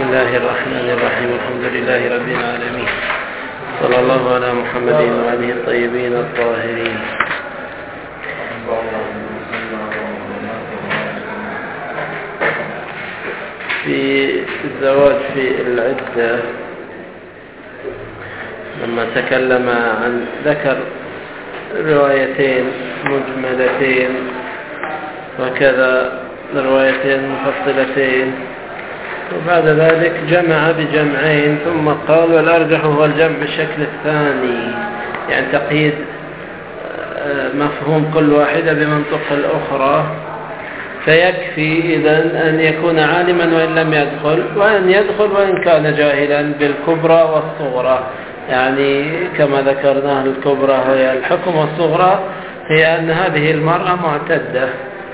الله الرحمن الرحيم. الحمد لله رب العالمين، صلى الله على محمد وآله الطيبين الطاهرين. في الزواج في العدة لما تكلم عن ذكر روايتين مجملتين وكذا روايتين مفصلتين، وبعد ذلك جمع بجمعين ثم قال والأرجح هو الجمع بالشكل الثاني، يعني تقييد مفهوم كل واحدة بمنطق الأخرى. فيكفي إذن أن يكون عالما وإن لم يدخل، وأن يدخل وإن كان جاهلا بالكبرى والصغرى. يعني كما ذكرناه الكبرى هي الحكم، والصغرى هي أن هذه المرأة معتدة،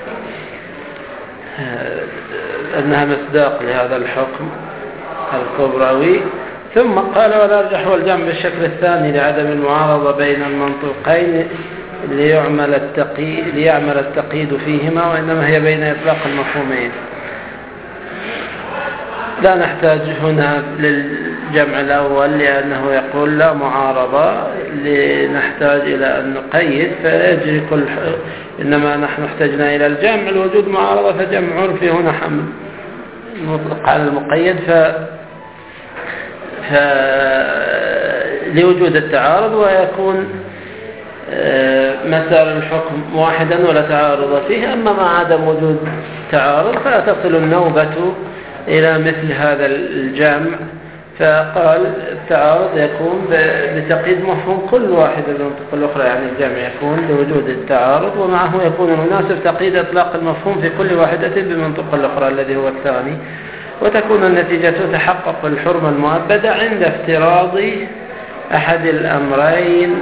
أنها مصداق لهذا الحكم الكبروي. ثم قال والأرجح هو الجمع بالشكل الثاني لعدم المعارضة بين المنطوقين ليعمل التقييد فيهما، وإنما هي بين إطلاق المفهومين. لا نحتاج هنا للجمع الأول لأنه يقول لا معارضة، لنحتاج إلى أن نقيد فيجري إنما نحن احتجنا إلى الجمع لوجود معارضة، فجمع عرفي هنا حمل مطلق على المقيد لوجود التعارض، ويكون مسار الحكم واحدا ولا تعارض فيه. أما مع عدم وجود تعارض فلا تصل النوبة إلى مثل هذا الجمع. فقال التعارض يكون بتقييد مفهوم كل واحدة بالمنطق الأخرى، يعني الجمع يكون لوجود التعارض، ومعه يكون المناسب تقييد إطلاق المفهوم في كل واحدة بالمنطق الأخرى الذي هو الثاني، وتكون النتيجة تحقق الحرمة المؤبدة عند افتراض أحد الأمرين،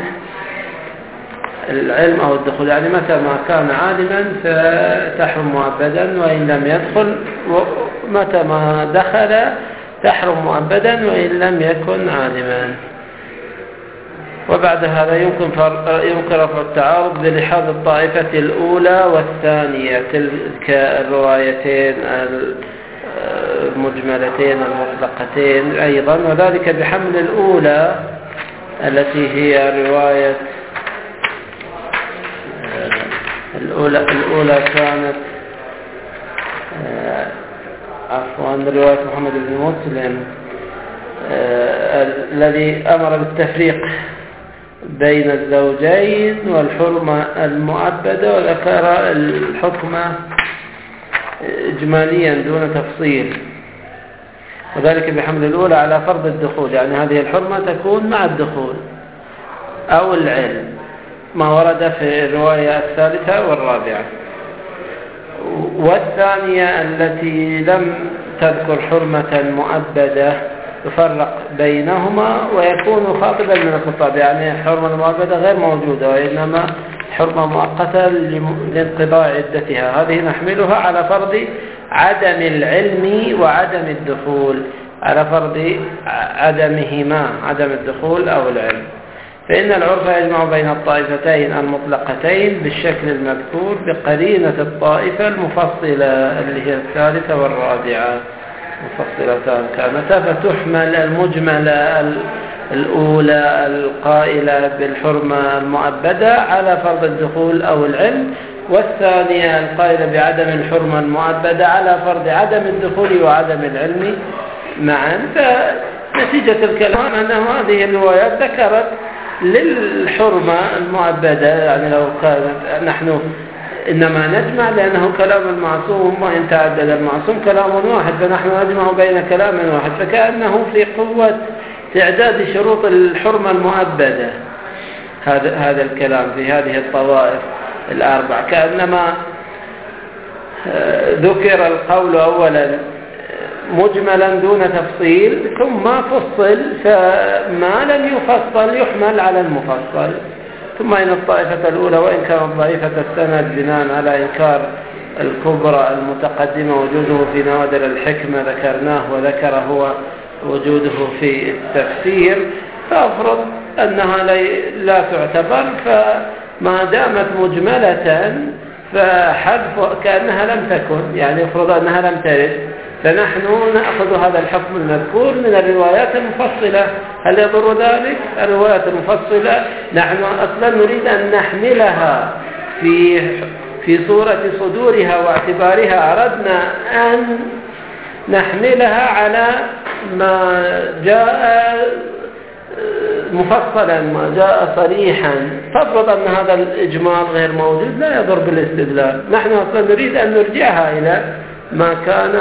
العلم أو الدخول. يعني متى ما كان عالما فتحرم مؤبدا وإن لم يدخل، ومتى ما دخل تحرم مؤبدا وإن لم يكن عالما. وبعد هذا يمكن رفع التعارض بلحاظ الطائفة الأولى والثانية، تلك الروايتين المجملتين المطلقتين أيضا، وذلك بحمل الأولى التي هي رواية الأولى كانت رواية محمد بن مسلم الذي أمر بالتفريق بين الزوجين والحرمة المؤبدة، وذكر الحكم إجماليا دون تفصيل، وذلك بحمل الأولى على فرض الدخول، يعني هذه الحرمة تكون مع الدخول أو العلم، ما ورد في الرواية الثالثة والرابعة. والثانية التي لم تذكر حرمة مؤبدة يفرق بينهما ويكون خاطبا من الخطاب، يعني الحرمة المؤبدة غير موجودة وإنما حرمة مؤقتة لانقضاء عدتها، هذه نحملها على فرض عدم العلم وعدم الدخول، على فرض عدمهما، عدم الدخول أو العلم. فإن العرف يجمع بين الطائفتين المطلقتين بالشكل المذكور بقرينة الطائفة المفصلة اللي هي الثالثة والرابعة، مفصلتان كانتا، فتحمل المجملة الأولى القائلة بالحرمة المؤبدة على فرض الدخول أو العلم، والثانية القائلة بعدم الحرمة المؤبدة على فرض عدم الدخول وعدم العلم معا. فنتيجة الكلام أنه هذه الروايات ذكرت للحرمة المؤبدة، يعني لو كانت نحن إنما نجمع لأنه كلام المعصوم، وإن تعدد المعصوم كلام واحد، فنحن نجمع بين كلام واحد، فكأنه في قوة تعداد شروط الحرمة المؤبدة هذا الكلام في هذه الطوائف الأربع، كأنما ذكر القول أولا مجملا دون تفصيل ثم فصل، فما لم يفصل يحمل على المفصل. ثم إن الطائفة الأولى وإن كانت ضعيفة السند بناء على إنكار الكبرى المتقدمة وجوده في نوادر الحكمة ذكرناه، وذكر هو وجوده في التفسير، فأفرض أنها لا تعتبر، فما دامت مجملة فحذف كأنها لم تكن، يعني افرض أنها لم ترد، فنحن نأخذ هذا الحكم المذكور من الروايات المفصلة. هل يضر ذلك؟ الروايات المفصلة نحن أصلا نريد أن نحملها في صورة صدورها واعتبارها، أردنا أن نحملها على ما جاء مفصلا، ما جاء صريحا. تفرض أن هذا الإجمال غير موجود لا يضر بالاستدلال. نحن أصلا نريد أن نرجعها إلى ما كان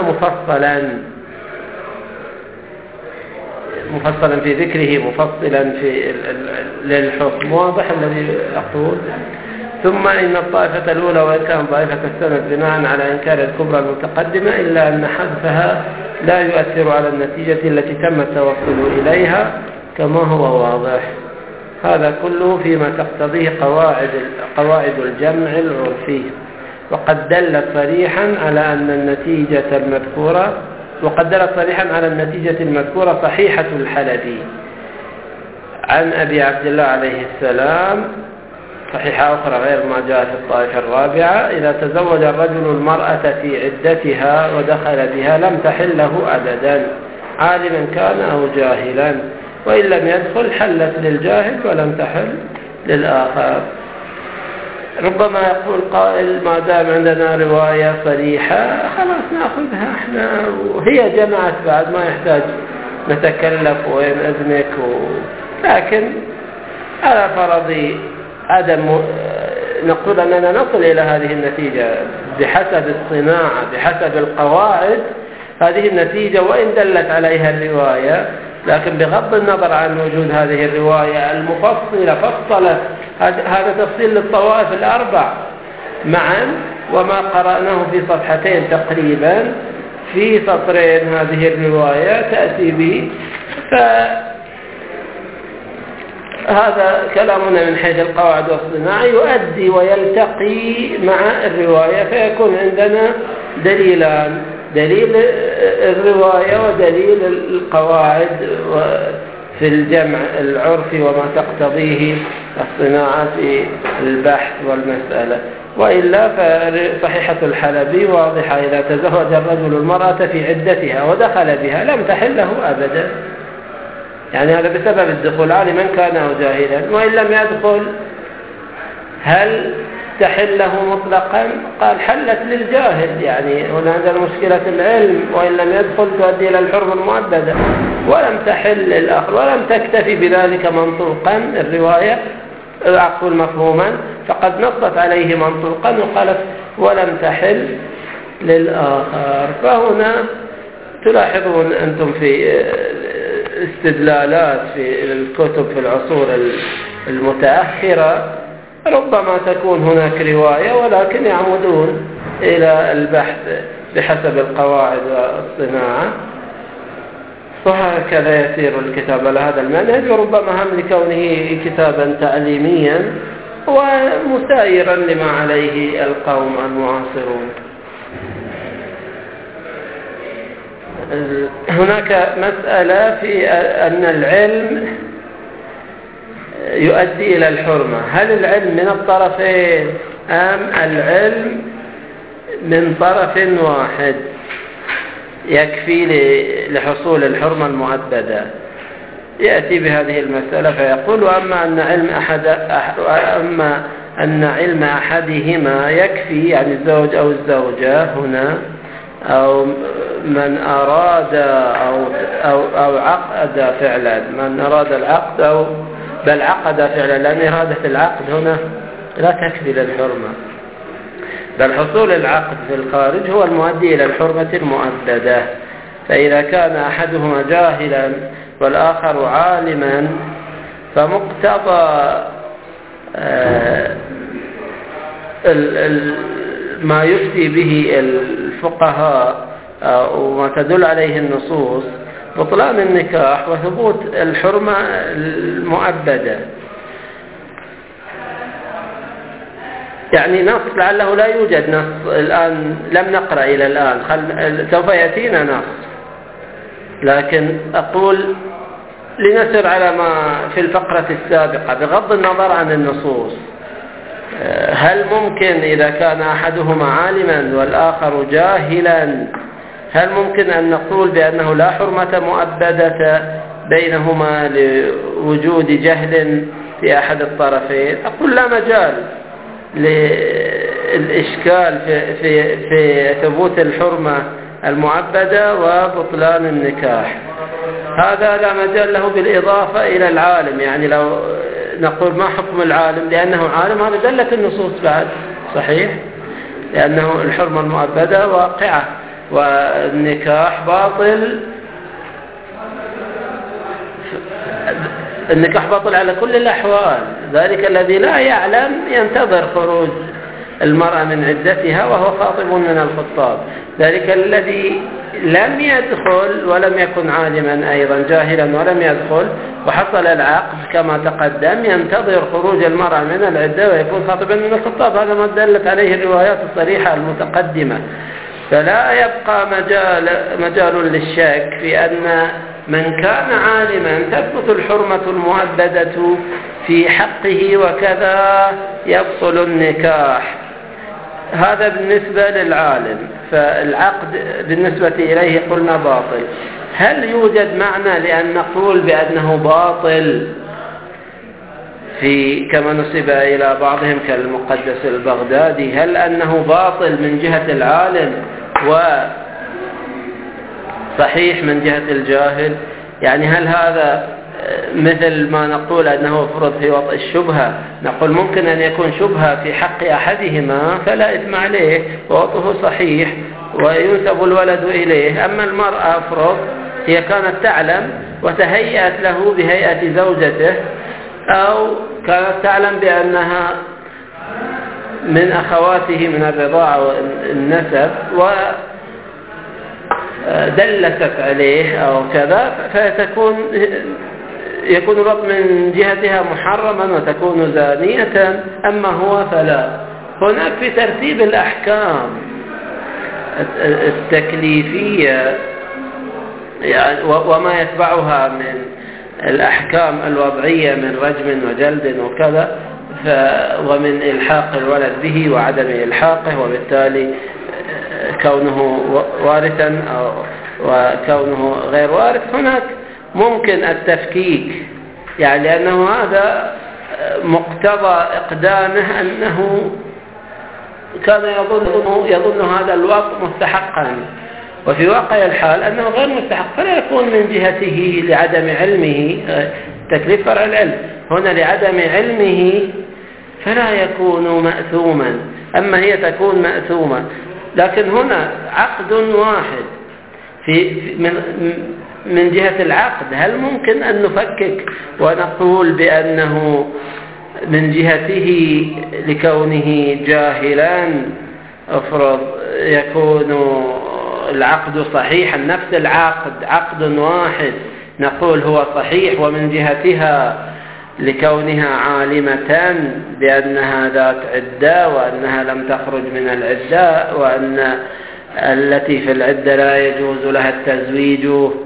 مفصلا في ذكره، مفصلا في للحكم. واضح الذي أقول؟ ثم إن الطائفة الأولى وإن كان طائفة السند بناء على إنكار الكبرى المتقدمة إلا أن حذفها لا يؤثر على النتيجة التي تم التوصل إليها كما هو واضح. هذا كله فيما تقتضيه قواعد الجمع العرفي. وقد دلت صريحا على النتيجة المذكورة صحيحة الحلبي عن أبي عبد الله عليه السلام، صحيحة أخرى غير ما جاء في الطائفة الرابعة: إذا تزوج الرجل المرأة في عدتها ودخل بها لم تحل له أبدا، عالما كان أو جاهلا، وإن لم يدخل حلت للجاهل ولم تحل للآخر. ربما يقول قائل: ما دام عندنا رواية صريحة خلاص نأخذها احنا، وهي جمعت بعد، ما يحتاج نتكلف وين أذنك لكن على فرض عدم نقول أننا نصل إلى هذه النتيجة بحسب الصناعة بحسب القواعد، هذه النتيجة وإن دلت عليها الرواية، لكن بغض النظر عن وجود هذه الرواية المفصلة فصلت هذا تفصيل للطوائف الأربع معا، وما قرأناه في صفحتين تقريبا في سطرين هذه الرواية تأتي به. هذا كلامنا من حيث القواعد والصناعة يؤدي ويلتقي مع الرواية، فيكون عندنا دليلان: دليل الرواية ودليل القواعد في الجمع العرفي وما تقتضيه الصناعة في البحث والمسألة. وإلا فصحيحة الحلبي واضحة: إذا تزوج الرجل المرأة في عدتها ودخل بها لم تحل له أبدا، يعني هذا بسبب الدخول، عالما كان أو جاهلا. وإن لم يدخل هل تحل له مطلقا؟ قال: حلت للجاهل، يعني هنا عندنا مشكلة العلم. وإن لم يدخل تؤدي إلى الحرمة المؤبدة، ولم تحل للآخر. ولم تكتفي بذلك منطوقا الرواية، أقول مفهوما، فقد نصت عليه منطوقا وقالت ولم تحل للآخر. فهنا تلاحظون أنتم في استدلالات في الكتب في العصور المتأخرة ربما تكون هناك رواية، ولكن يعمدون إلى البحث بحسب القواعد والصناعة. وهكذا يسير الكتاب على هذا المنهج، وربما هم لكونه كتابا تعليميا ومسايرا لما عليه القوم المعاصرون. هناك مسألة في أن العلم يؤدي إلى الحرمة. هل العلم من الطرفين أم العلم من طرف واحد يكفي لحصول الحرمة المؤبدة؟ يأتي بهذه المسألة فيقول: أما أن علم أحدهما يكفي، يعني الزوج أو الزوجة هنا، أو من أراد أو عقد فعلا، من أراد العقد أو بل عقد فعلا، لأن إرادة العقد هنا لا تكفي للحرمة، بل حصول العقد في الخارج هو المؤدي إلى الحرمة المؤبدة. فإذا كان أحدهما جاهلا والآخر عالما فمقتضى ما يفتي به الفقهاء وما تدل عليه النصوص بطلان النكاح وثبوت الحرمة المؤبدة. يعني نص لعله لا يوجد نص الآن، لم نقرأ إلى الآن، سوف يأتينا نص، لكن أقول لنسر على ما في الفقرة السابقة بغض النظر عن النصوص. هل ممكن إذا كان أحدهما عالما والآخر جاهلا هل ممكن أن نقول بأنه لا حرمة مؤبدة بينهما لوجود جهل في أحد الطرفين؟ أقول لا مجال للإشكال في ثبوت الحرمة المؤبدة وبطلان النكاح. هذا لا مجال له بالإضافة إلى العالم. يعني لو نقول ما حكم العالم لأنه عالم، هذا دلت النصوص بعد صحيح، لأنه الحرمة المؤبدة واقعة والنكاح باطل. النكاح باطل على كل الأحوال. ذلك الذي لا يعلم ينتظر خروج المرأة من عدتها وهو خاطب من الخطاب. ذلك الذي لم يدخل ولم يكن عالما أيضا، جاهلا ولم يدخل وحصل العقد كما تقدم، ينتظر خروج المرأة من العدة ويكون خاطبا من الخطاب. هذا ما دلت عليه الروايات الصريحة المتقدمة. فلا يبقى مجال للشك في أن من كان عالما تثبت الحرمة المؤبدة في حقه وكذا يبطل النكاح. هذا بالنسبة للعالم. فالعقد بالنسبة إليه قلنا باطل. هل يوجد معنى لأن نقول بأنه باطل في كما نسب إلى بعضهم كالمقدس البغدادي؟ هل أنه باطل من جهة العالم وصحيح من جهة الجاهل؟ يعني هل هذا مثل ما نقول أنه فرض في وطء الشبهة؟ نقول ممكن أن يكون شبهة في حق أحدهما فلا إثم عليه ووطئه صحيح وينسب الولد إليه. أما المرأة فرض هي كانت تعلم وتهيأت له بهيئة زوجته، أو كانت تعلم بأنها من أخواته من الرضاعة والنسب ودلست عليه أو كذا، يكون الوطء من جهتها محرما وتكون زانية. أما هو فلا. هناك في ترتيب الأحكام التكليفية يعني وما يتبعها من الأحكام الوضعية من رجم وجلد وكذا، ومن إلحاق الولد به وعدم إلحاقه، وبالتالي كونه وارثا وكونه غير وارث. هناك ممكن التفكيك، يعني لأنه هذا مقتضى إقدامه أنه كان يظن هذا الوطء مستحقا، وفي واقع الحال أنه غير مستحق، فلا يكون من جهته لعدم علمه. تكليف فرع العلم هنا لعدم علمه فلا يكون مأثوما، أما هي تكون مأثومة. لكن هنا عقد واحد من جهة العقد، هل ممكن أن نفكك ونقول بأنه من جهته لكونه جاهلا أفرض يكون العقد صحيحا؟ نفس العقد عقد واحد نقول هو صحيح، ومن جهتها لكونها عالمة بأنها ذات عدة وأنها لم تخرج من العدة وأن التي في العدة لا يجوز لها التزويج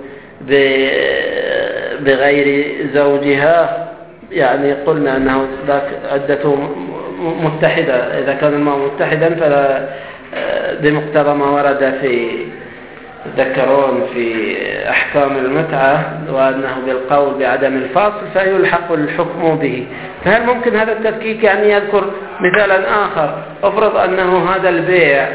بغير زوجها. يعني قلنا أنه ذاك عدته متحدة، إذا كان الماء متحدا فلا بمقتضى ما ورد في ذكرون في أحكام المتعة وأنه بالقول بعدم الفاصل فيلحق الحكم به. فهل ممكن هذا التفكيك؟ يعني يذكر مثالا آخر. أفرض أنه هذا البيع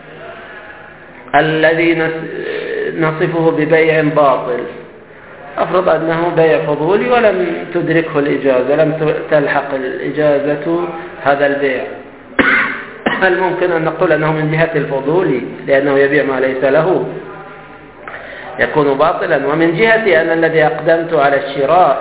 الذي نصفه ببيع باطل، أفرض أنه بيع فضولي ولم تدركه الإجازة، لم تلحق الإجازة هذا البيع، هل ممكن أن نقول أنه من جهة الفضولي لأنه يبيع ما ليس له يكون باطلا، ومن جهة أن الذي أقدمت على الشراء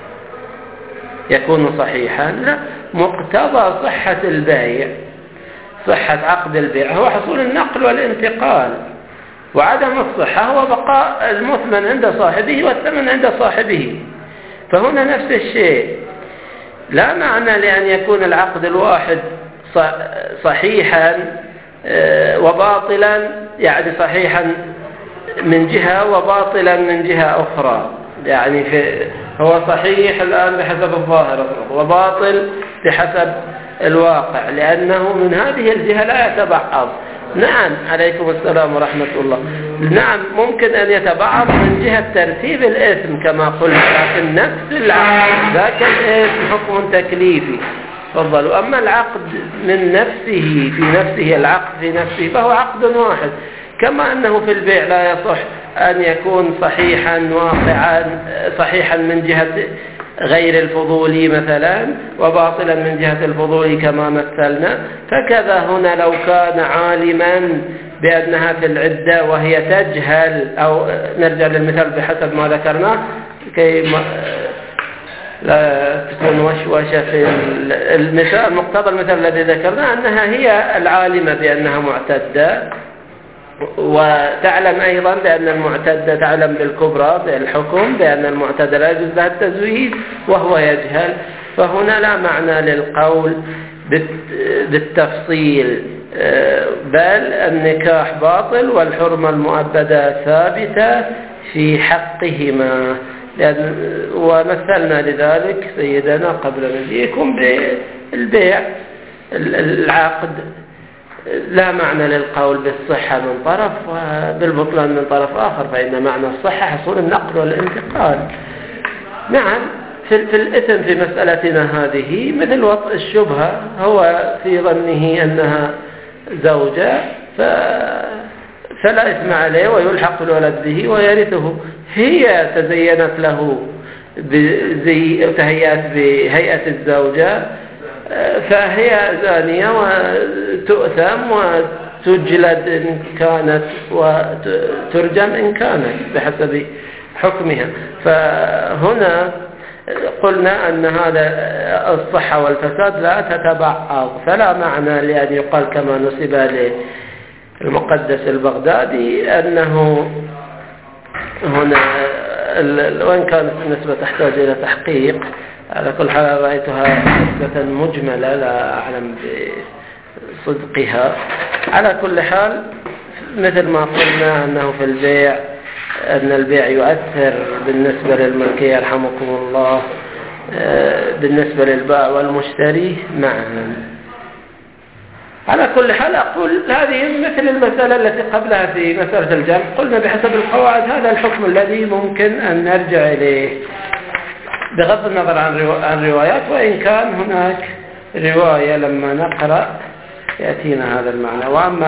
يكون صحيحا؟ لا، مقتضى صحة البيع، صحة عقد البيع هو حصول النقل والانتقال، وعدم الصحة هو بقاء المثمن عند صاحبه والثمن عند صاحبه. فهنا نفس الشيء، لا معنى لأن يكون العقد الواحد صحيحا وباطلا، يعني صحيحا من جهة وباطلا من جهة أخرى. يعني هو صحيح الآن بحسب الظاهر وباطل بحسب الواقع، لأنه من هذه الجهة لا يتبعض. نعم عليكم السلام ورحمة الله. نعم ممكن أن يتبعض من جهة ترتيب الاسم كما قلنا، لكن نفس العقد ذاك الاسم حكم تكليفي. تفضلوا. أما العقد من نفسه في نفسه، العقد في نفسه فهو عقد واحد، كما أنه في البيع لا يصح أن يكون صحيحا واقعا، صحيحا من جهة غير الفضولي مثلا وباطلا من جهة الفضولي كما مثلنا، فكذا هنا لو كان عالما بأنها في العدة وهي تجهل، أو نرجع للمثال بحسب ما ذكرناه كي لا تكون وشوشة في المثال. مقتضى المثال الذي ذكرناه أنها هي العالمة بأنها معتدة، وتعلم أيضا بأن المعتدة تعلم بالكبرى بالحكم بأن المعتدة لا يجوز لها التزويد وهو يجهل، فهنا لا معنى للقول بالتفصيل، بل النكاح باطل والحرمة المؤبدة ثابتة في حقهما. ومثلنا لذلك سيدنا قبل مجيئكم بالبيع. العقد لا معنى للقول بالصحة من طرف وبالبطلان من طرف آخر، فإن معنى الصحة حصول النقل والانتقال. نعم في الإثم في مسألتنا هذه مثل وطء الشبهة، هو في ظنه أنها زوجة فلا إثم عليه ويلحق الولد به ويرثه، هي تزينت له تهيأت بهيئة الزوجة فهي زانية وتؤثم وتجلد إن كانت وترجم إن كانت بحسب حكمها. فهنا قلنا أن هذا الصحة والفساد لا تتبعض، فلا معنى لأن يقال كما نسب للمقدس البغدادي أنه هنا وإن كانت النسبة تحتاج إلى تحقيق. على كل حال رأيتها نسبة مجملة لا أعلم بصدقها. على كل حال مثل ما قلنا أنه في البيع أن البيع يؤثر بالنسبة للملكية رحمكم الله بالنسبة للبائع والمشتري معا. على كل حال أقول هذه مثل المسألة التي قبلها في مسألة الجمع، قلنا بحسب القواعد هذا الحكم الذي ممكن أن نرجع إليه بغض النظر عن روايات، وإن كان هناك رواية لما نقرأ يأتينا هذا المعنى.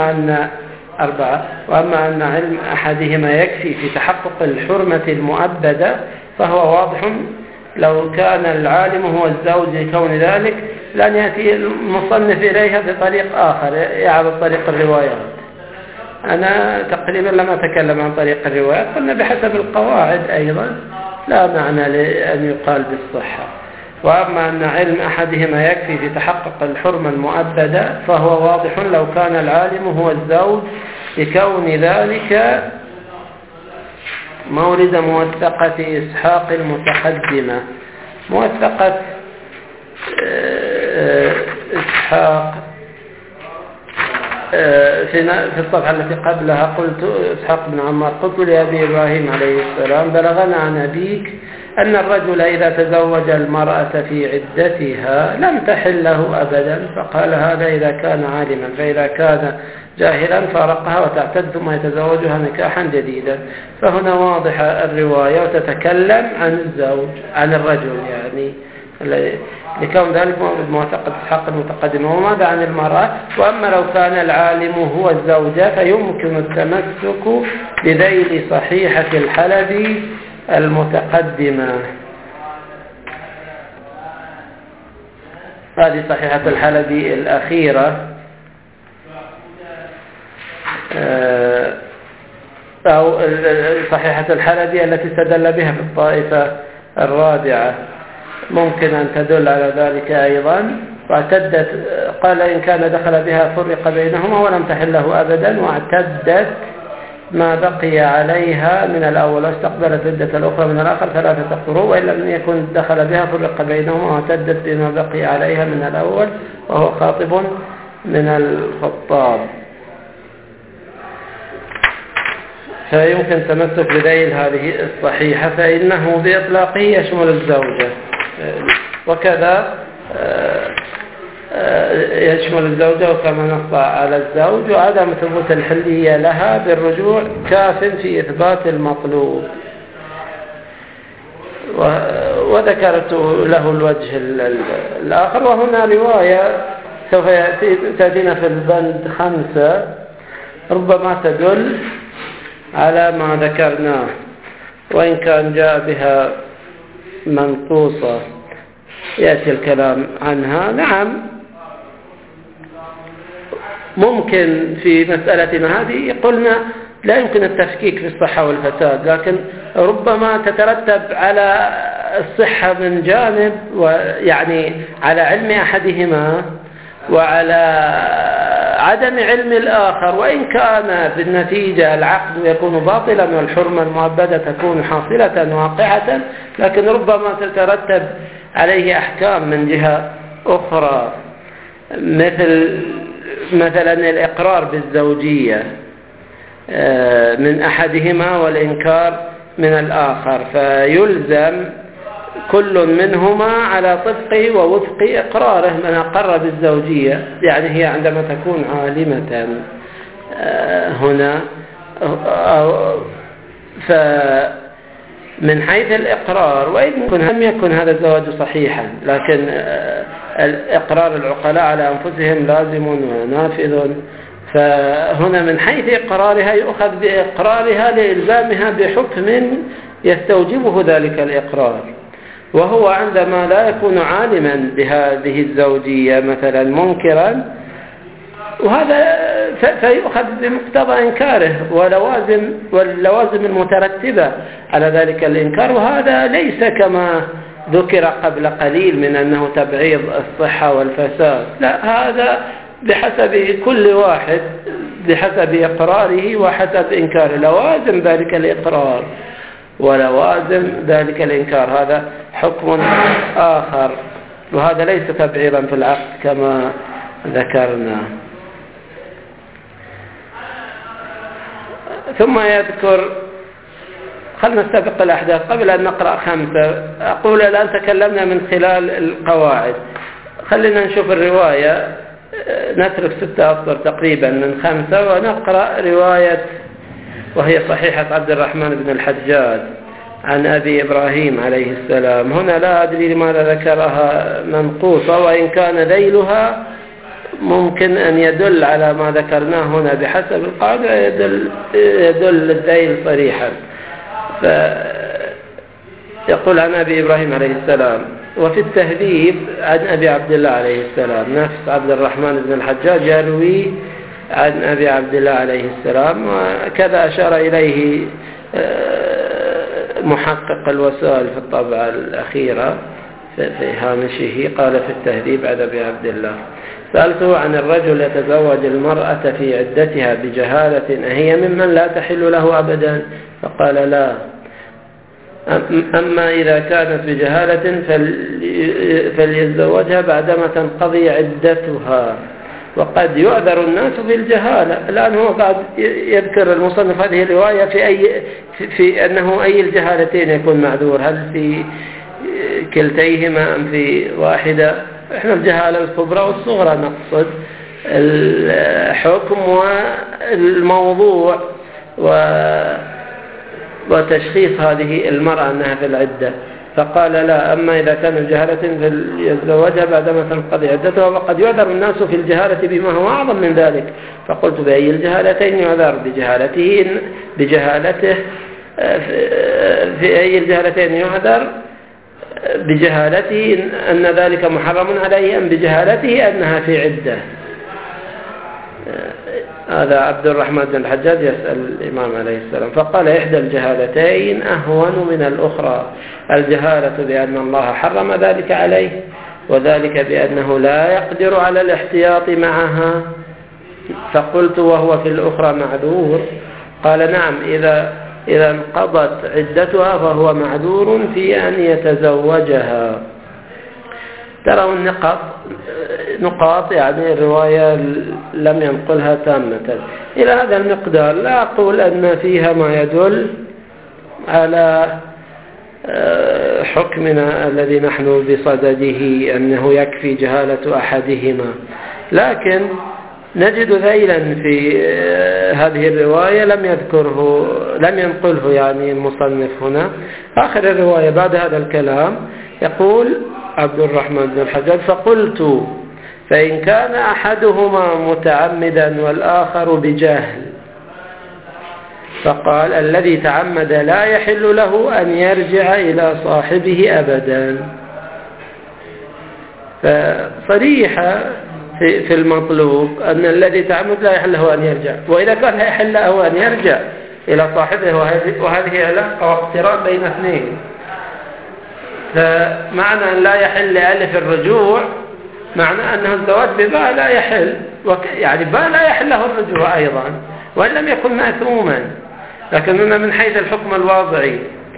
وأما أن علم أحدهما يكفي في تحقق الحرمة المؤبدة فهو واضح لو كان العالم هو الزوج لكون ذلك لن يأتي المصنف إليها بطريق آخر يعرض طريق الروايات. أنا تقريبا لم أتكلم عن طريق الروايات، قلنا بحسب القواعد أيضا لا معنى لأن يقال بالصحة. وأما أن علم أحدهما يكفي في تحقق الحرمة المؤبدة فهو واضح لو كان العالم هو الزوج لكون ذلك مورد موثقة إسحاق المتقدمة. موثقة إسحاق في الصفحة التي قبلها قلت إسحاق بن عمار قلت لأبي إبراهيم عليه السلام بلغنا عن أبيك أن الرجل إذا تزوج المرأة في عدتها لم تحل له أبدا، فقال هذا إذا كان عالما، فإذا كان جاهلا فارقها وتعتد ثم يتزوجها نكاحا جديدا. فهنا واضحة الرواية وتتكلم عن الزوج عن الرجل يعني لكون ذلك موثقة إسحاق المتقدمة. وماذا عن المرأة؟ وأما لو كان العالم هو الزوجة فيمكن التمسك بذيل صحيحة الحلب المتقدمة. هذه صحيحة الحلب الأخيرة أو صحيحة الحلب التي استدل بها في الطائفة الرابعة ممكن أن تدل على ذلك أيضا. واعتدت قال إن كان دخل بها فرق بينهما ولم تحل له أبدا، واعتدت ما بقي عليها من الأول واستقبلت عدة الأخرى من الآخر 3 قروء، وإن لم يكن دخل بها فرق بينهما واعتدت بما بقي عليها من الأول وهو خاطب من الخطاب. فيمكن تمسك بذيل هذه الصحيحة فإنه بإطلاقه يشمل الزوجة. وكذا يشمل الزوجة وكما نص على الزوج، وعدم ثبوت الحلية لها بالرجوع كاف في إثبات المطلوب. وذكرت له الوجه الآخر، وهنا رواية سوف تأتينا في البند 5 ربما تدل على ما ذكرناه، وإن كان جاء بها منقوصة يأتي الكلام عنها. نعم ممكن في مسألتنا هذه قلنا لا يمكن التفكيك في الصحة والفساد، لكن ربما تترتب على الصحة من جانب، ويعني على علم أحدهما وعلى عدم علم الآخر، وإن كان بالنتيجة العقد يكون باطلا والحرمة المؤبدة تكون حاصلة واقعة، لكن ربما تترتب عليه أحكام من جهة أخرى، مثلا الإقرار بالزوجية من أحدهما والإنكار من الآخر، فيلزم كل منهما على طبق ووفق إقراره. من أقر بالزوجية يعني هي عندما تكون عالمة هنا، فمن حيث الإقرار، وإن لم يكن هذا الزواج صحيحا، لكن إقرار العقلاء على أنفسهم لازم ونافذ، فهنا من حيث إقرارها يؤخذ بإقرارها لإلزامها بحكم يستوجبه ذلك الإقرار، وهو عندما لا يكون عالما بهذه الزوجية مثلا منكرا، وهذا فيؤخذ بمقتضى إنكاره واللوازم المترتبة على ذلك الإنكار، وهذا ليس كما ذكر قبل قليل من أنه تبعيض الصحة والفساد، لا، هذا بحسب كل واحد بحسب إقراره وحسب إنكاره، لوازم ذلك الإقرار ولوازم ذلك الإنكار، هذا حكم آخر، وهذا ليس تبعيضا في العقد كما ذكرنا. ثم يذكر، خلنا نستبق الأحداث قبل أن نقرأ 5. أقول الآن تكلمنا من خلال القواعد، خلينا نشوف الرواية، نترك 6 أسطر تقريبا من 5 ونقرأ رواية وهي صحيحة عبد الرحمن بن الحجاج عن أبي إبراهيم عليه السلام. هنا لا أدري لماذا ذكرها منقوصة، وإن كان ذيلها ممكن أن يدل على ما ذكرناه هنا بحسب القاعدة، يدل الذيل صريحا. فيقول عن أبي إبراهيم عليه السلام، وفي التهذيب عن أبي عبد الله عليه السلام، نفس عبد الرحمن بن الحجاج يروي عن أبي عبد الله عليه السلام، وكذا أشار إليه محقق الوسائل في الطبعة الأخيرة في هامشه، قال في التهذيب عن أبي عبد الله. سألته عن الرجل يتزوج المرأة في عدتها بجهالة أهي ممن لا تحل له أبدا؟ فقال لا، أما إذا كانت بجهالة فليتزوجها بعدما تنقضي عدتها، وقد يعذر الناس في الجهالة. الآن هو قاعد يذكر المصنف هذه الرواية في أنه أي الجهالتين يكون معذور، هل في كلتيهما أم في واحدة؟ إحنا الجهالة الكبرى والصغرى نقصد الحكم والموضوع وتشخيص هذه المرأة أنها في العدة. فقال لا، أما إذا كان الجهالة فليتزوجها بعدما تنقضي عدتها، وقد يعذر الناس في الجهالة بما هو أعظم من ذلك. فقلت بأي الجهالتين يعذر؟ بجهالته في أي الجهالتين يعذر؟ بجهالته أن ذلك محرم عليه، أم بجهالته أنها في عدة؟ هذا عبد الرحمن بن الحجاج يسأل الإمام عليه السلام، فقال إحدى الجهالتين أهون من الأخرى، الجهالة بأن الله حرم ذلك عليه، وذلك بأنه لا يقدر على الاحتياط معها. فقلت وهو في الأخرى معذور؟ قال نعم، إذا انقضت عدتها فهو معذور في أن يتزوجها. ترى نقاط يعني الرواية لم ينقلها تامة إلى هذا المقدار. لا أقول أن فيها ما يدل على حكمنا الذي نحن بصدده أنه يكفي جهالة أحدهما. لكن نجد ذيلا في هذه الرواية لم ينقله يعني المصنف هنا. آخر الرواية بعد هذا الكلام يقول عبد الرحمن بن الحجاج: فقلت: فإن كان أحدهما متعمدا والآخر بجهل. فقال: الذي تعمد لا يحل له أن يرجع إلى صاحبه أبدا. فصريحة في المطلوب أن الذي تعمد لا يحل له أن يرجع، وإذا كان لا يحل له أن يرجع إلى صاحبه وهذه علاقة واقتران بين اثنين، فمعنى أن لا يحل لألف الرجوع معنى أنه الزواج بباء لا يحل، يعني باء لا يحل له الرجوع أيضا وإن لم يكن مأثوما، لكننا من حيث الحكم الواضعي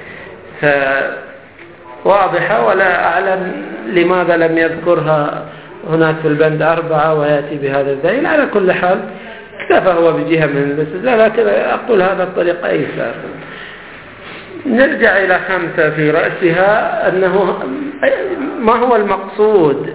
فواضحة، ولا أعلم لماذا لم يذكرها هناك في البند 4 ويأتي بهذا الدليل. على كل حال اكتفى هو بجهة من الاستدلال، لكن أقول هذا الطريق أيسر. نرجع إلى 5 في رأسها، أنه ما هو المقصود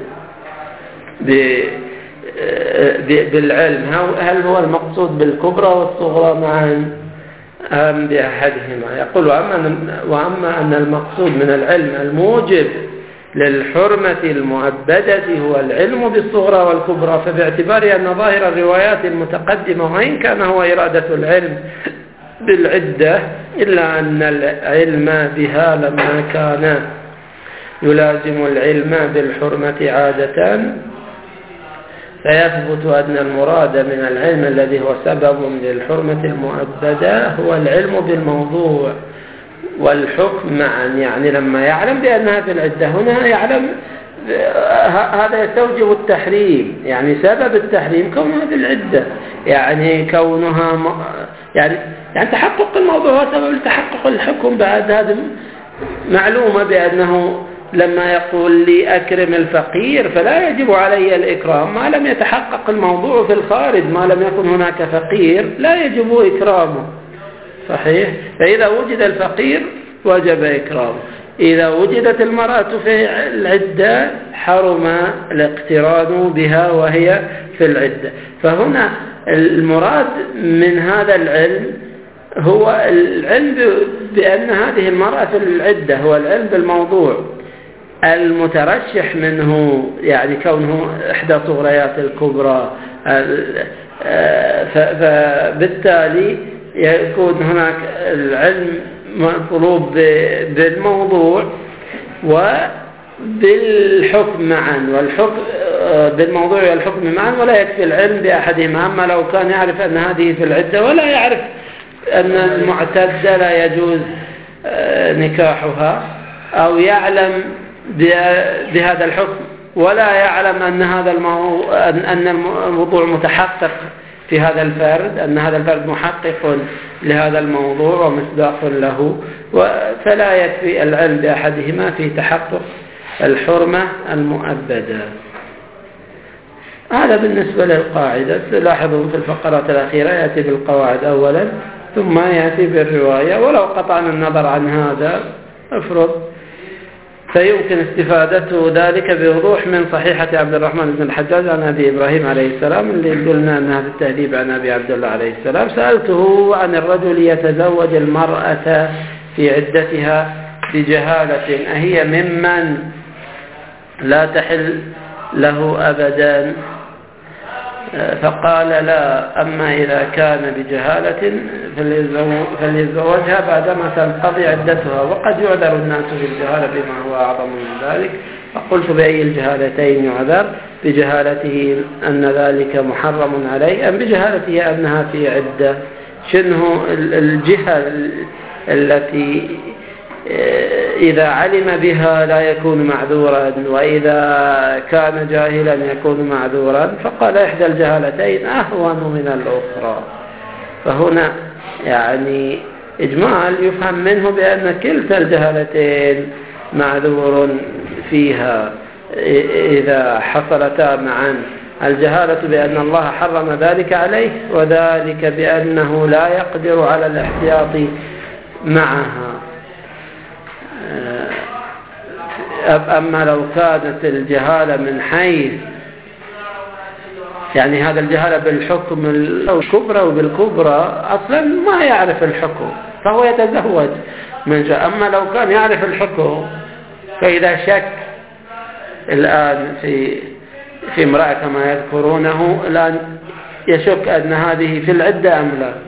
بالعلم؟ هل هو المقصود بالكبرى والصغرى معا أم بأحدهما؟ يقول: وأما أن المقصود من العلم الموجب للحرمة المؤبدة هو العلم بالصغرى والكبرى، فباعتبار أن ظاهر الروايات المتقدمة وإن كان هو إرادة العلم بالعدة، إلا أن العلم بها لما كان يلازم العلم بالحرمة عادة، فيثبت أن المراد من العلم الذي هو سبب للحرمة المؤبدة هو العلم بالموضوع والحكم معا. يعني لما يعلم بأنها في العدة هنا يعلم هذا يستوجب التحريم، يعني سبب التحريم كونها في العدة، يعني كونها يعني تحقق الموضوع هو سبب لتحقق الحكم. بعد هذا معلومة بأنه لما يقول لي أكرم الفقير فلا يجب علي الإكرام ما لم يتحقق الموضوع في الخارج، ما لم يكن هناك فقير لا يجب إكرامه، صحيح؟ فإذا وجد الفقير وجب إكرامه، إذا وجدت المرأة في العدة حرم الاقتران بها وهي في العدة. فهنا المراد من هذا العلم هو العلم بأن هذه المرأة في العدة، هو العلم بالموضوع المترشح منه، يعني كونه إحدى صغريات الكبرى، فبالتالي يكون هناك العلم مطلوب بالموضوع وبالحكم معا، والحكم بالموضوع والحكم معا، ولا يكفي العلم بأحدهما. أما لو كان يعرف أن هذه في العدة ولا يعرف أن المعتدة لا يجوز نكاحها، أو يعلم بهذا الحكم ولا يعلم أن أن الموضوع متحقق في هذا الفرد، أن هذا الفرد محقق لهذا الموضوع ومصداق له، فلا يكفي العلم بأحدهما في تحقق الحرمة المؤبدة. هذا بالنسبة للقاعدة. لاحظوا في الفقرات الأخيرة يأتي بالقواعد أولا ثم يأتي بالرواية، ولو قطعنا النظر عن هذا افرض فيمكن استفادته ذلك بوضوح من صحيحة عبد الرحمن بن الحجاج عن أبي إبراهيم عليه السلام، اللي قلنا أن هذا التهذيب عن أبي عبد الله عليه السلام. سألته عن الرجل يتزوج المرأة في عدتها بجهالة، أهي ممن لا تحل له أبدا؟ فقال: لا، أما إذا كان بجهالة فليتزوجها بعدما تنقضي عدتها، وقد يعذر الناس بالجهالة بما هو أعظم من ذلك. فقلت: بأي الجهالتين يعذر؟ بجهالته أن ذلك محرم عليه، أم بجهالته أنها في عدة؟ شنو الجهة التي إذا علم بها لا يكون معذورا، وإذا كان جاهلا يكون معذورا؟ فقال: إحدى الجهالتين أهون من الأخرى. فهنا يعني إجمال يفهم منه بأن كلتا الجهالتين معذور فيها إذا حصلتا معا، الجهالة بأن الله حرم ذلك عليه، وذلك بأنه لا يقدر على الاحتياط معها. أما لو كانت الجهالة من حيث يعني هذا الجهالة بالحكم الكبرى وبالكبرى أصلا ما يعرف الحكم فهو يتزوج من جهة. أما لو كان يعرف الحكم فإذا شك الآن في امرأة كما يذكرونه الآن يشك أن هذه في العدة أم لا،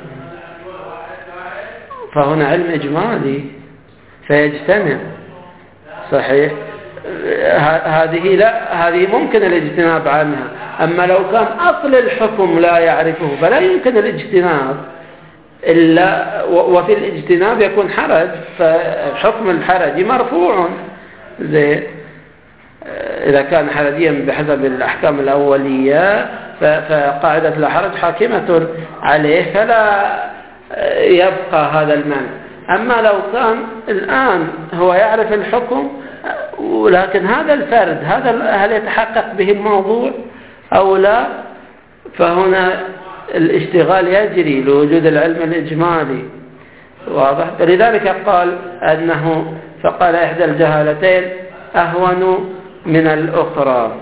فهنا علم إجمالي فيجتمع صحيح. هذه لا، هذه ممكن الاجتناب عنها. أما لو كان أصل الحكم لا يعرفه فلا يمكن الاجتناب إلا وفي الاجتناب يكون حرج، فحكم الحرج مرفوع زي إذا كان حرجيا بحسب الأحكام الأولية فقاعدة لا حرج حاكمة عليه فلا يبقى هذا المنع. أما لو كان الآن هو يعرف الحكم ولكن هذا الفرد هل يتحقق به الموضوع أو لا، فهنا الاشتغال يجري لوجود العلم الإجمالي واضح. لذلك قال أنه فقال إحدى الجهالتين أهون من الأخرى.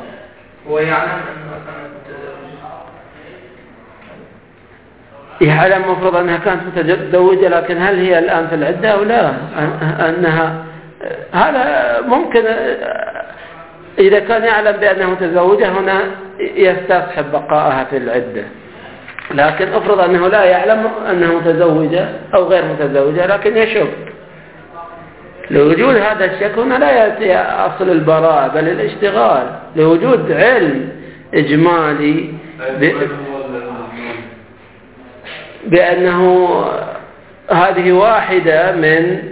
يعلم مفروض أنها كانت متزوجة، لكن هل هي الآن في العدة أو لا؟ أنها هذا ممكن إذا كان يعلم بأنها متزوجة هنا يستصحب بقائها في العدة، لكن أفرض أنه لا يعلم أنها متزوجة أو غير متزوجة لكن يشك. لوجود هذا الشك هنا لا يأتي أصل البراءة بل الاشتغال لوجود علم إجمالي بأنه هذه واحدة من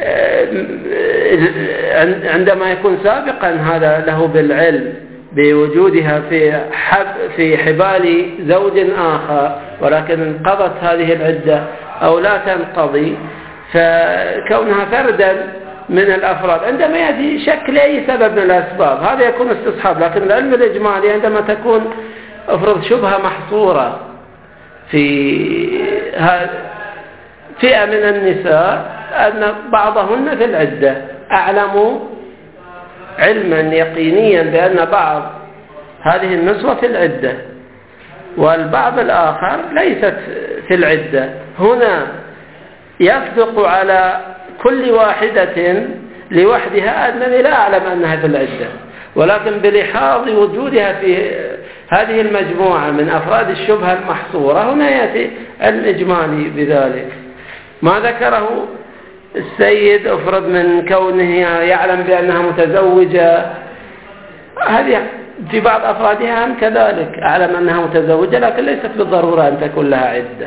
عندما يكون سابقا هذا له بالعلم بوجودها في حبال زوج آخر ولكن انقضت هذه العدة أو لا تنقضي، فكونها فردا من الأفراد عندما يأتي شك لأي سبب من الأسباب هذا يكون استصحاب. لكن العلم الإجمالي عندما تكون أفرض شبهة محصورة في فئة من النساء أن بعضهن في العدة أعلموا علما يقينيا بأن بعض هذه النسوة في العدة والبعض الآخر ليست في العدة، هنا يصدق على كل واحدة لوحدها أنني لا أعلم أنها في العدة، ولكن بلحاظ وجودها في هذه المجموعة من أفراد الشبهة المحصورة هنا يأتي الإجمالي بذلك. ما ذكره السيد أفرد من كونه يعلم بأنها متزوجة، هذه في بعض أفرادها هم كذلك أعلم أنها متزوجة لكن ليست بالضرورة أن تكون لها عدة،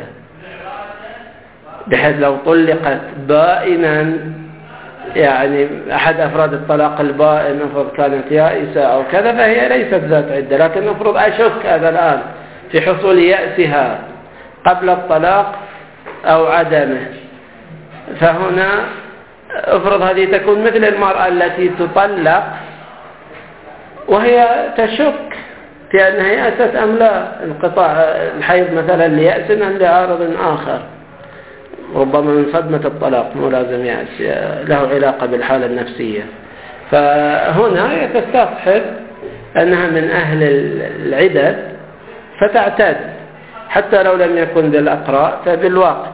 بحيث لو طلقت بائنا يعني أحد أفراد الطلاق البائن أفرض كانت يائسة أو كذا فهي ليست ذات عدة، لكن أفرض أشك هذا الآن في حصول يأسها قبل الطلاق أو عدمه، فهنا أفرض هذه تكون مثل المرأة التي تطلق وهي تشك في أنها يأست أم لا، انقطاع الحيض مثلا ليأس أم لعارض آخر ربما من صدمة الطلاق مو لازم يأس، له علاقة بالحالة النفسية، فهنا يتستصحب أنها من أهل العدد فتعتد حتى لو لم يكن بالأقراء فبالوقت،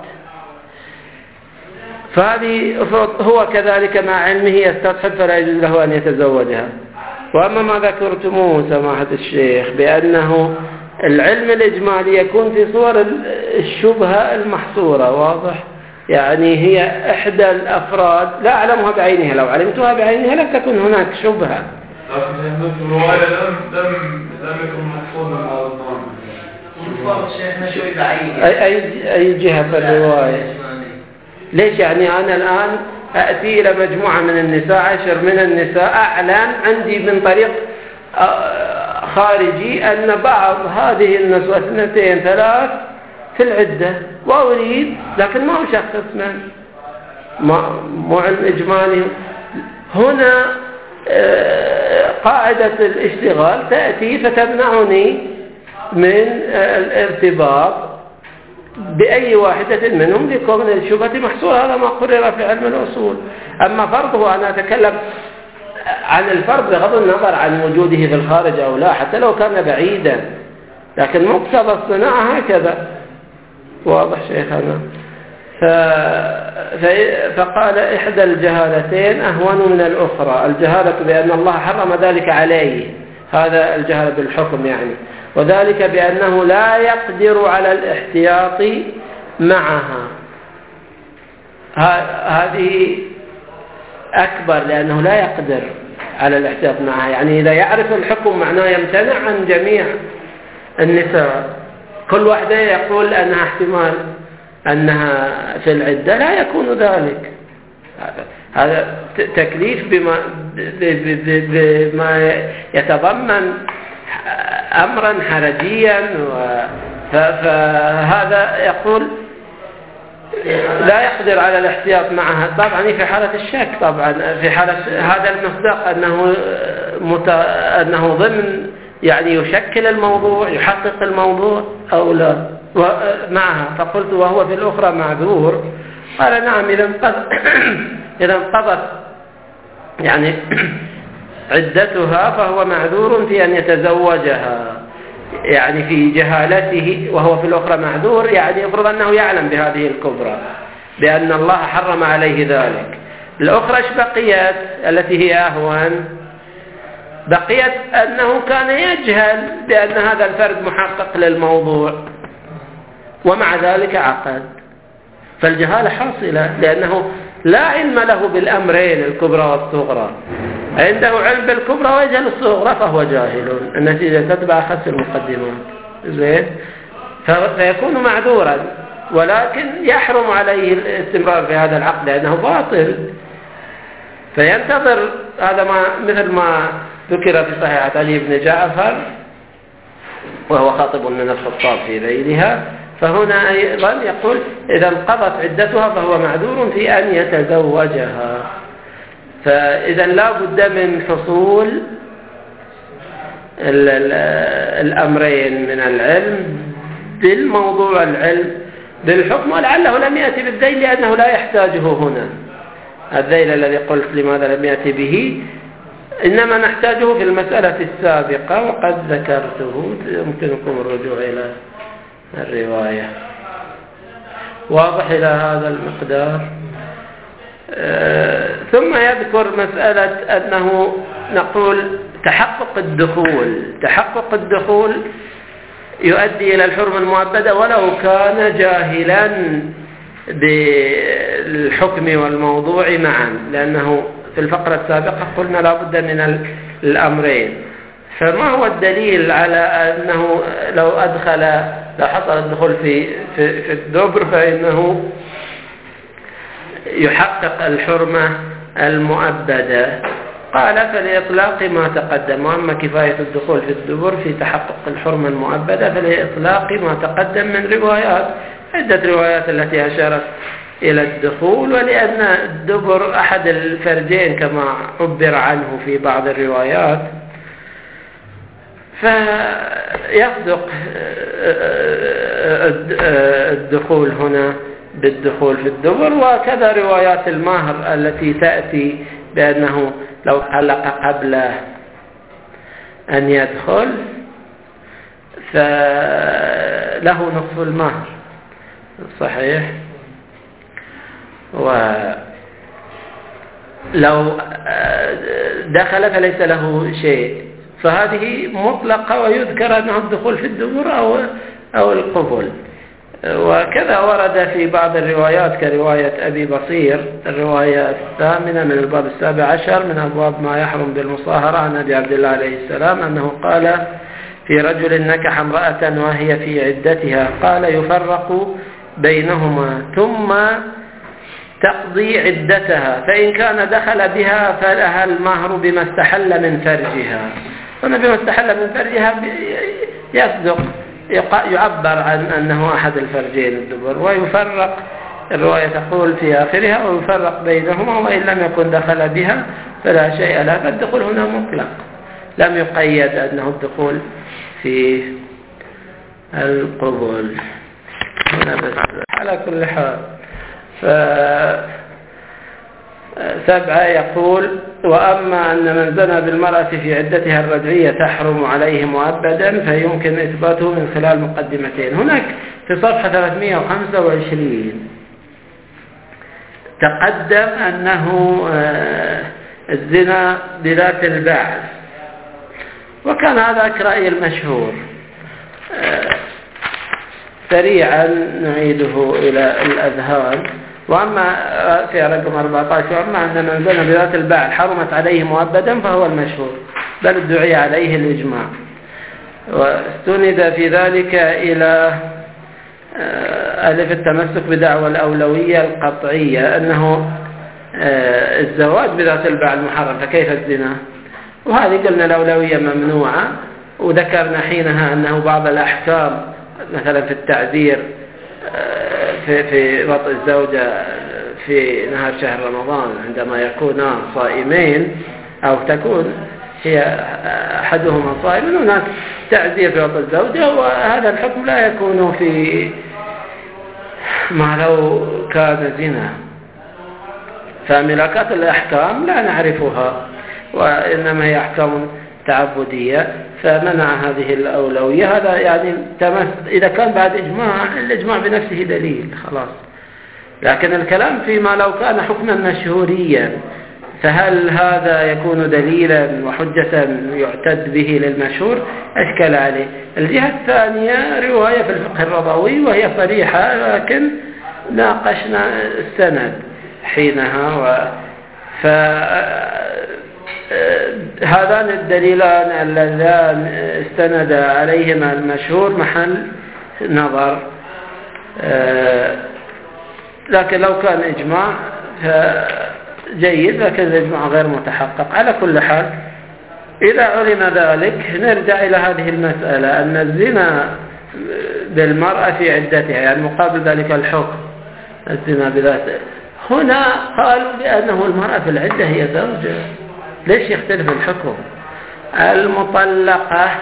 فهذه هو كذلك مع علمه يستصحب فلا يجوز له أن يتزوجها. وأما ما ذكرتموه سماحة الشيخ بأنه العلم الإجمالي يكون في صور الشبهة المحصورة واضح، يعني هي إحدى الأفراد لا أعلمها بعينها، لو علمتها بعينها لم تكن هناك شبهة. لكن في الرواية لم يكن محصورا على الضمان. أي جهة في الرواية؟ ليش يعني أنا الآن أأتي إلى مجموعة من النساء 10 من النساء أعلم عندي من طريق خارجي أن بعض هذه النسوة 2 3 في العدة وأريد لكن ما أشخص من مو علم إجمالي. هنا قاعدة الاشتغال تأتي فتمنعني من الارتباط بأي واحدة منهم لكون الشبهة محصورة، هذا ما قرر في علم الأصول. أما فرضه أنا أتكلم عن الفرد بغض النظر عن وجوده في الخارج أو لا، حتى لو كان بعيدا، لكن مقتضى الصناعة هكذا. واضح شيخنا؟ فقال إحدى الجهالتين أهون من الأخرى، الجهالة بأن الله حرم ذلك عليه، هذا الجهالة بالحكم يعني، وذلك بأنه لا يقدر على الاحتياط معها، هذه أكبر، لأنه لا يقدر على الاحتياط معها. يعني إذا يعرف الحكم معناه يمتنع عن جميع النساء، كل واحدة يقول أنها احتمال أنها في العدة، لا يكون ذلك. هذا تكليف بما يتضمن أمرا حرجيا، فهذا يقول لا يقدر على الاحتياط معها. طبعا في حالة الشك، طبعا في حالة هذا المصداق أنه ضمن يعني يشكل الموضوع، يحقق الموضوع أو لا معها. فقلت وهو في الأخرى معذور. قال نعم، إذا انقضت يعني عدتها فهو معذور في أن يتزوجها، يعني في جهالته، وهو في الأخرى معذور، يعني يفرض أنه يعلم بهذه الكبرى بأن الله حرم عليه ذلك. الأخرى ايش بقيت التي هي أهون؟ بقيت أنه كان يجهل بأن هذا الفرد محقق للموضوع ومع ذلك عقد، فالجهالة حاصلة لأنه لا علم له بالأمرين الكبرى والصغرى، عنده علم بالكبرى ويجهل الصغرى فهو جاهل، النتيجة تتبع خس المقدمات. زين، فيكون معذورا، ولكن يحرم عليه الاستمرار في هذا العقد لأنه باطل، فينتظر. هذا مثل ما ذكر في صحيحة علي بن جعفر وهو خاطب من الخطاب في ذيلها، فهنا أيضا يقول إذا انقضت عدتها فهو معذور في أن يتزوجها. فإذا لا بد من حصول الأمرين من العلم بالموضوع، العلم بالحكم، ولعله لم يأتي بالذيل لأنه لا يحتاجه هنا. الذيل الذي قلت لماذا لم يأتي به إنما نحتاجه في المسألة السابقة وقد ذكرته، يمكنكم الرجوع إلى الرواية. واضح إلى هذا المقدار. ثم يذكر مسألة أنه نقول تحقق الدخول يؤدي إلى الحرمة المؤبدة ولو كان جاهلا بالحكم والموضوع معا، لأنه في الفقرة السابقة قلنا لا بد من الأمرين. فما هو الدليل على أنه لو حصل الدخول في الدبر فإنه يحقق الحرمة المؤبدة؟ قال فلإطلاق ما تقدم، وأما كفاية الدخول في الدبر في تحقق الحرمة المؤبدة فلإطلاق ما تقدم من روايات، عدة روايات التي أشارت إلى الدخول، ولأن الدبر أحد الفرجين كما عبر عنه في بعض الروايات، فيصدق الدخول هنا بالدخول في الدبر. وكذا روايات المهر التي تأتي بأنه لو حلق قبل أن يدخل فله نصف المهر، صحيح، ولو دخل فليس له شيء، فهذه مطلقة، ويذكر أنه الدخول في الدبر أو القبول. وكذا ورد في بعض الروايات كرواية أبي بصير الرواية الثامنة من الباب 17 من أبواب ما يحرم بالمصاهرة عن أبي عبد الله عليه السلام أنه قال في رجل نكح امرأة وهي في عدتها، قال يفرق بينهما ثم تقضي عدتها، فإن كان دخل بها فلها المهر بما استحل من فرجها. هنا بما استحل من فرجها يصدق، يعبر عن أنه أحد الفرجين الدبر، ويفرق الرواية تقول في آخرها ويفرق بينهما، وإن لم يكن دخل بها فلا شيء له. فالدخول هنا مطلق، لم يقيد أنه الدخول في القبول هنا بس. على كل حال 7 يقول: وأما أن من زنى بالمرأة في عدتها الرجعية تحرم عليه مؤبدا فيمكن إثباته من خلال مقدمتين. هناك في صفحة 325 تقدم أنه الزنا بذات البعل، وكان هذا رأي المشهور. سريعا نعيده إلى الأذهان. وأما في رقم 14: وأما أن من زنى بذات البعل حرمت عليه مؤبدا فهو المشهور، بل ادعي عليه الإجماع. واستند في ذلك إلى التمسك بدعوى الأولوية القطعية، أنه الزواج بذات البعل محرم، فكيف الزنا؟ وهذه قلنا الأولوية ممنوعة، وذكرنا حينها أنه بعض الأحكام مثلا في التعذير في وطء الزوجة في نهار شهر رمضان عندما يكونا صائمين أو تكون هي أحدهما صائما، هناك تعذير في وطء الزوجة، وهذا الحكم لا يكون في ما لو كان زنا. فملاكات الأحكام لا نعرفها، وإنما هي أحكام تعبدية، فمنع هذه الأولوية. هذا يعني إذا كان بعد إجماع، الإجماع بنفسه دليل خلاص. لكن الكلام فيما لو كان حكما مشهوريا، فهل هذا يكون دليلا وحجة يعتد به للمشهور؟ أشكل عليه. الجهة الثانية رواية في الفقه الرضوي وهي صريحة، لكن ناقشنا السند حينها. هذان الدليلان اللذان استند عليهما المشهور محل نظر، لكن لو كان إجماع فجيد، لكن الإجماع غير متحقق. على كل حال، إذا علم ذلك نرجع إلى هذه المسألة، أن الزنا بالمرأة في عدتها يعني مقابل ذلك الحكم الزنا بذاته. هنا قالوا بأنه المرأة في العدة هي زوجة، ليش يختلف الحكم؟ المطلقة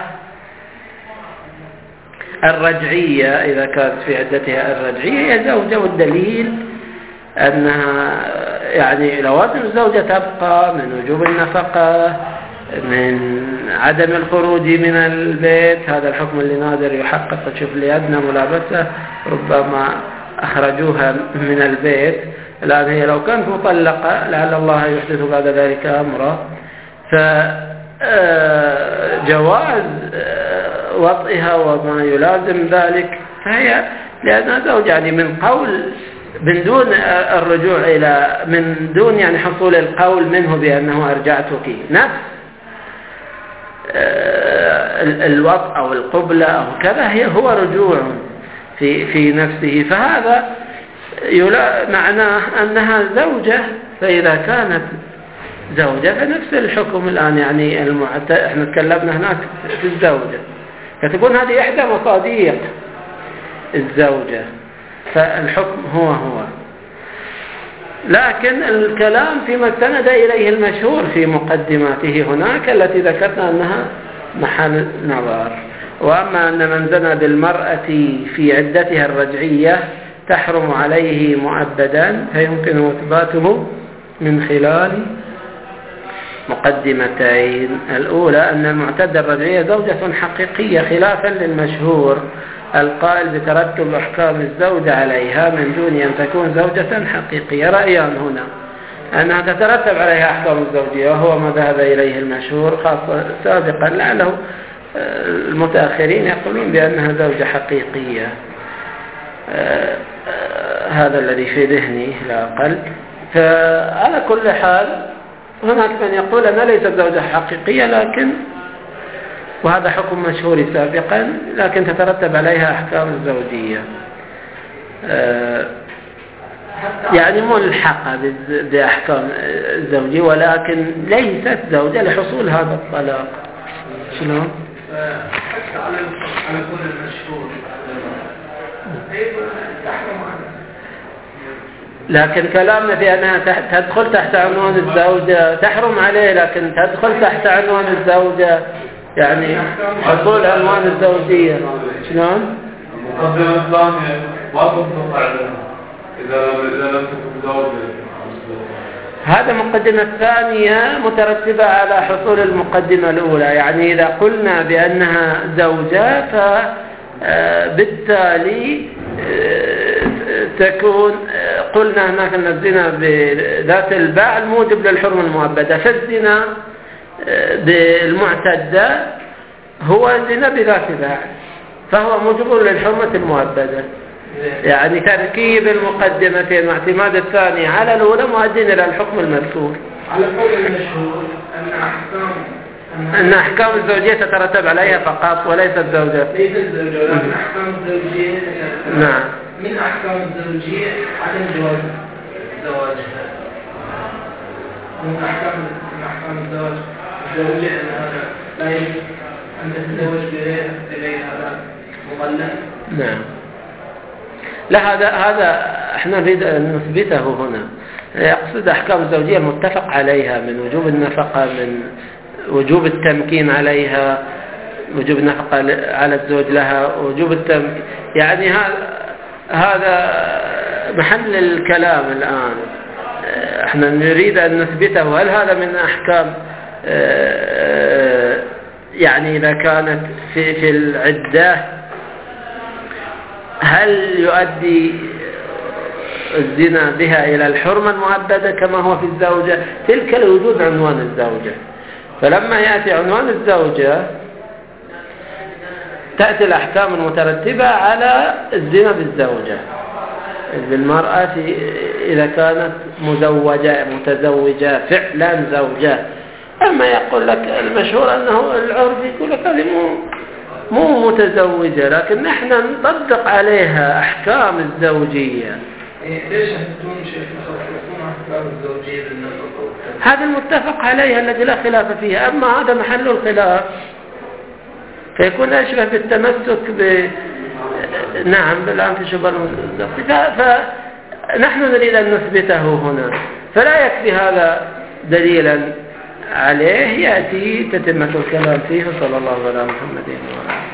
الرجعية إذا كانت في عدتها الرجعية هي زوجة، والدليل أنها يعني لوازم الزوجة تبقى من وجوب النفقة، من عدم الخروج من البيت. هذا الحكم اللي نادر يحقق. تشوف لي أدنى ملابسة ربما أخرجوها من البيت. الآن هي لو كانت مطلقة لعل الله يحدث بعد ذلك أمرا، فجواز وطئها وما يلازم ذلك، فهي لأنها زوج يعني من دون الرجوع من دون يعني حصول القول منه بأنه أرجعتك، نفس الوطء أو القبلة أو كذا هو رجوع في نفسه. فهذا معناه أنها زوجة. فإذا كانت زوجة فنفس الحكم الآن، يعني احنا تكلمنا هناك في الزوجة، فتكون هذه إحدى مصاديق الزوجة، فالحكم هو لكن الكلام فيما استند إليه المشهور في مقدماته هناك التي ذكرنا أنها محل نظر. وأما أن من زنى بالمرأة في عدتها الرجعية تحرم عليه مؤبدا فيمكن إثباته من خلال مقدمتين. الأولى أن المعتدة الرجعية زوجة حقيقية خلافا للمشهور القائل بترتب أحكام الزوجة عليها من دون أن تكون زوجة حقيقية. رأيان هنا أنها تترتب عليها أحكام الزوجية، وهو ما ذهب إليه المشهور خاصة سابقا، لعله المتأخرين يقولون بأنها زوجة حقيقية. هذا الذي في ذهني لا أقل. فعلى كل حال هناك من يقول أنها ليست زوجة حقيقية، لكن وهذا حكم مشهور سابقا، لكن تترتب عليها أحكام الزوجية، يعني ملحقة بأحكام الزوجية، ولكن ليست زوجة لحصول هذا الطلاق. شنو؟ حتى على كل المشهور لكن كلامنا في أنها تدخل تحت عنوان الزوجة، تحرم عليه لكن تدخل تحت عنوان الزوجة، يعني حصول عنوان الزوجية. شلون؟ المقدمة الثانية ما تنطبق عليها إذا لم تكن زوجة. هذا مقدمة ثانية مترتبة على حصول المقدمة الأولى. يعني إذا قلنا بأنها زوجة فبالتالي تكون قلنا هناك أن الزنا بذات الباع موجب للحرمة المؤبدة، فالزنا بالمعتدة هو زنا بذات الباع فهو موجب للحرمة المؤبدة. يعني تركيب المقدمتين واعتماد الثانية على الأولى مؤدين إلى الحكم المذكور. على قول المشهور أن أحكام الزوجية تترتب عليها فقط وليست زوجة. ليست زوجة، لكن أحكام الزوجية نعم. من أحكام الزوجية عدم جواز زواجها. من أحكام الزوجية أن هذا لا يجوز أن تتزوج بغير هذا مغلق. نعم. لا هذا احنا نريد أن نثبته هنا. يقصد أحكام الزوجية المتفق عليها من وجوب النفقة، من وجوب التمكين عليها، وجوب النفقة على الزوج لها، وجوب التمكين. يعني هذا محل الكلام الآن. احنا نريد أن نثبته. هل هذا من أحكام يعني إذا كانت في العدة هل يؤدي الزنا بها إلى الحرمة المؤبدة كما هو في الزوجة؟ تلك لوجود عنوان الزوجة. فلما يأتي عنوان الزوجة تأتي الأحكام المترتبة على الزنا بالزوجة بالمرأة إذا كانت متزوجة فعلا زوجة. أما يقول لك المشهور أنه العرف يقول لك هذه مو متزوجة، لكن نحن نطبق عليها أحكام الزوجية. ليش تكون شيخ تكون أحكام الزوجية بالنفقة؟ هذا المتفق عليها الذي لا خلاف فيها. أما هذا محل الخلاف فيكون أشبه بالتمسك نعم بالانتشاب المزدق. فنحن نريد أن نثبته هنا، فلا يكفي هذا دليلا عليه. يأتي تتمة الكلام فيه. صلى الله على محمد وعلى آله.